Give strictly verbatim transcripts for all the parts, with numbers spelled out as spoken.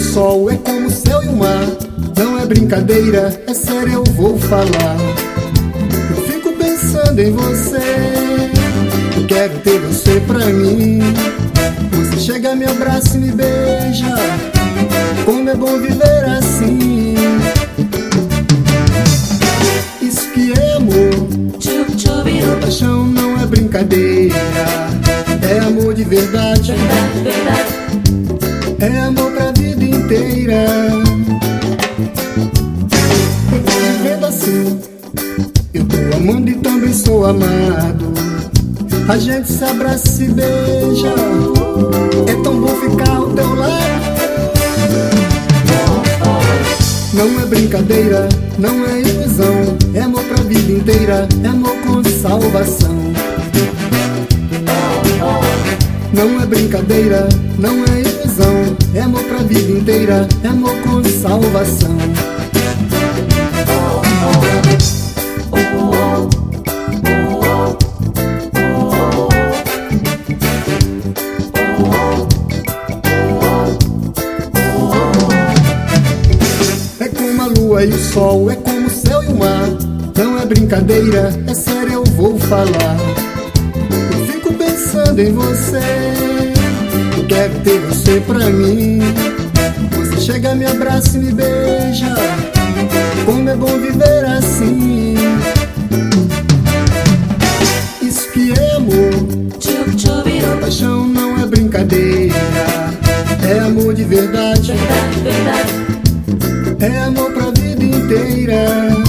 sol é como o céu e o mar. Não é brincadeira, é sério, eu vou falar. Eu fico pensando em você, eu quero ter você pra mim. Você chega, me abraça e me beija, como é bom viver assim. Isso que é amor, paixão não é brincadeira, é amor de verdade, é amor pra vida inteira. Eu tô vivendo assim, eu tô amando e também sou amado. A gente se abraça e se beija, é tão bom ficar ao teu lado. Não é brincadeira, não é ilusão, é amor pra vida inteira, é amor com salvação. Não é brincadeira, não é ilusão, é amor pra vida inteira, é amor com salvação. É como a lua e o sol, é como o céu e o mar. Não é brincadeira, é sério, eu vou falar. Eu fico pensando em você, eu quero ter você pra mim. Você chega, me abraça e me beija, como é bom viver assim. Isso que é amor, paixão não é brincadeira, é amor de verdade, é amor pra vida inteira.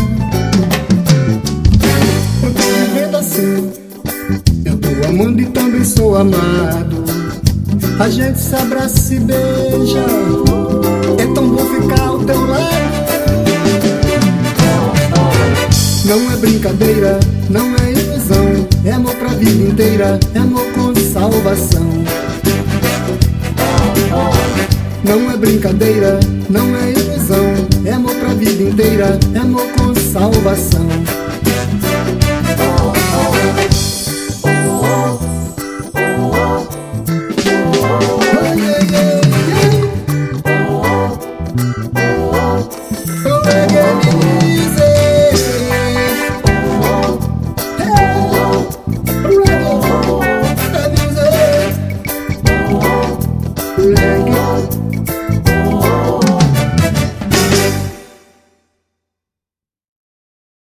Eu tô vivendo assim, eu tô amando e também sou amado. A gente se abraça e se beija, é tão bom ficar ao teu lado. Não é brincadeira, não é ilusão, é amor pra vida inteira, é amor com salvação. Não é brincadeira, não é ilusão, é amor pra vida inteira, é amor com salvação.